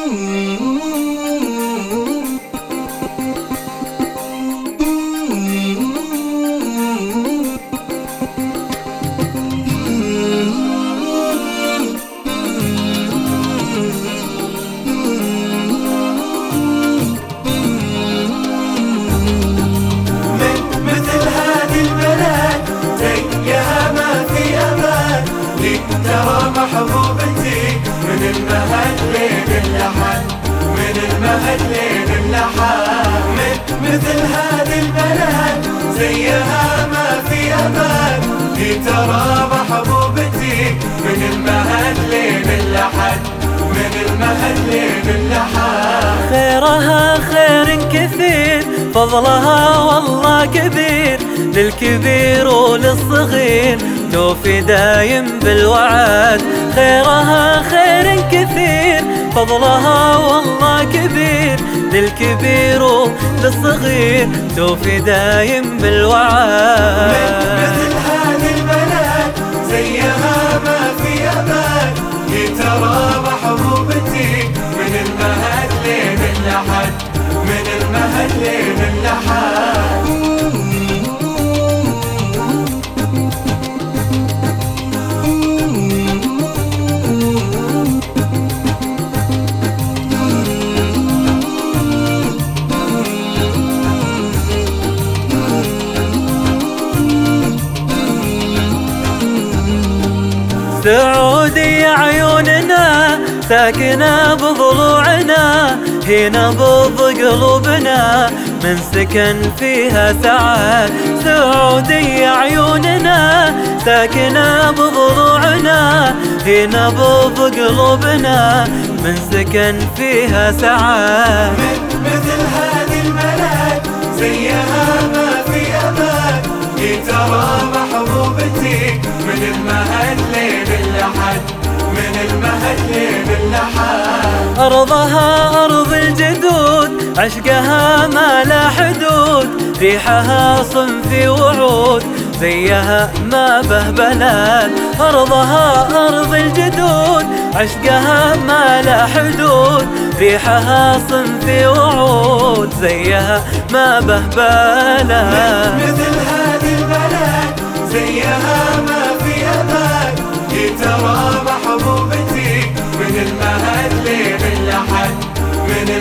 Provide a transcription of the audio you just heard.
ترى محبوبتي من المهد لين اللحد، من المهد لين اللحد. مثل هذه البلد زيها ما في أبد، هي ترى محبوبتي من المهد لين اللحد، من المهد لين اللحد. خيرها خير كثير، فضلها والله كبير، للكبير وللصغير توفي دايم بالوعد. خيرها خير كثير، فضلها والله كبير، للكبير وللصغير توفي دايم بالوعد. مثل هذه البلد زيها ما في أبد، هي ترى محبوبتي من المهد لين اللحد، من المهد لين اللحد. سعودي عيوننا ساكنة بضلوعنا، هي نبض قلوبنا من سكن فيها سعد. سعودي عيوننا ساكنة بضلوعنا، هي نبض قلوبنا من سكن فيها سعد. مثل هذه البلد زيها ما في أبد، هي ترى محبوبتي من المهد لين اللحد، من المهد لين اللحد. أرضها أرض الجدود، عشقها ما لا حدود، ريحها صنفي وعود، زيها ما به بلد. أرضها أرض الجدود، عشقها ما لا حدود، ريحها صنفي وعود، زيها ما به بلد. مثل هذه البلد زيها ما في أبد، هي ترى محبوبتي من المهد لين اللحد، من